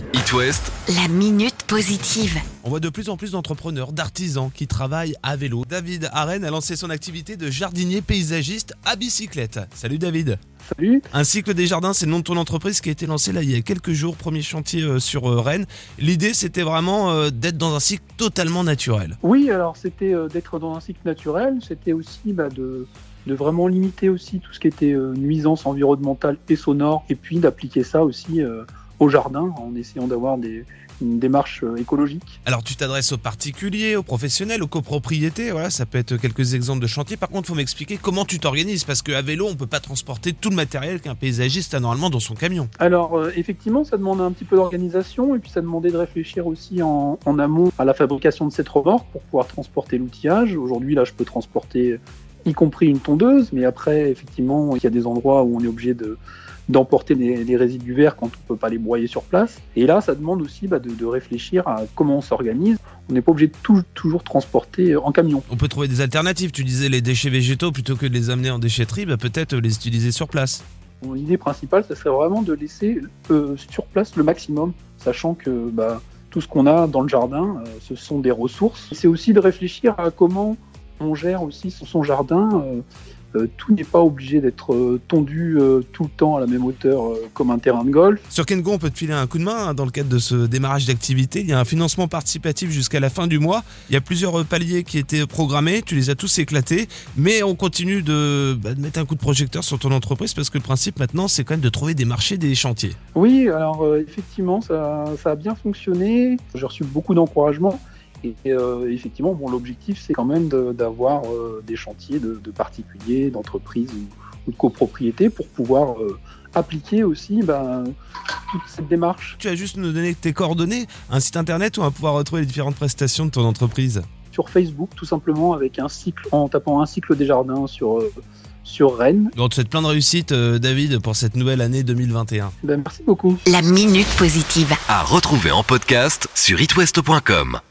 It West, La minute positive. On voit de plus en plus d'entrepreneurs, d'artisans qui travaillent à vélo. David à Rennes a lancé son activité de jardinier paysagiste à bicyclette. Salut David. Salut. Un cycle des jardins, c'est le nom de ton entreprise qui a été lancé là il y a quelques jours, premier chantier sur Rennes. L'idée c'était vraiment d'être dans un cycle totalement naturel. Oui, alors c'était d'être dans un cycle naturel, c'était aussi de vraiment limiter aussi tout ce qui était nuisance environnementale et sonore, et puis d'appliquer ça aussi au jardin en essayant d'avoir une démarche écologique. Alors tu t'adresses aux particuliers, aux professionnels, aux copropriétés, voilà, ça peut être quelques exemples de chantiers. Par contre, il faut m'expliquer comment tu t'organises, parce qu'à vélo, on ne peut pas transporter tout le matériel qu'un paysagiste a normalement dans son camion. Alors effectivement, ça demande un petit peu d'organisation, et puis ça demandait de réfléchir aussi en amont à la fabrication de cette remorque pour pouvoir transporter l'outillage. Aujourd'hui, là, je peux transporter y compris une tondeuse, mais après, effectivement, il y a des endroits où on est obligé d'emporter les résidus verts quand on ne peut pas les broyer sur place. Et là, ça demande aussi de réfléchir à comment on s'organise. On n'est pas obligé de toujours transporter en camion. On peut trouver des alternatives. Tu disais les déchets végétaux, plutôt que de les amener en déchetterie, peut-être les utiliser sur place. Mon idée principale, ça serait vraiment de laisser sur place le maximum, sachant que tout ce qu'on a dans le jardin, ce sont des ressources. C'est aussi de réfléchir à comment on gère aussi son jardin. Tout n'est pas obligé d'être tondu tout le temps à la même hauteur comme un terrain de golf. Sur Kengo, on peut te filer un coup de main dans le cadre de ce démarrage d'activité. Il y a un financement participatif jusqu'à la fin du mois. Il y a plusieurs paliers qui étaient programmés. Tu les as tous éclatés. Mais on continue de mettre un coup de projecteur sur ton entreprise, parce que le principe maintenant, c'est quand même de trouver des marchés, des chantiers. Oui, alors effectivement, ça a bien fonctionné. J'ai reçu beaucoup d'encouragement. Et effectivement, l'objectif, c'est quand même d'avoir des chantiers de particuliers, d'entreprises ou de copropriétés pour pouvoir appliquer aussi toute cette démarche. Tu as juste nous donner tes coordonnées, un site internet où on va pouvoir retrouver les différentes prestations de ton entreprise. Sur Facebook, tout simplement, avec en tapant un cycle des jardins sur Rennes. On te souhaite plein de réussite, David, pour cette nouvelle année 2021. Merci beaucoup. La minute positive. à retrouver en podcast sur itwest.com.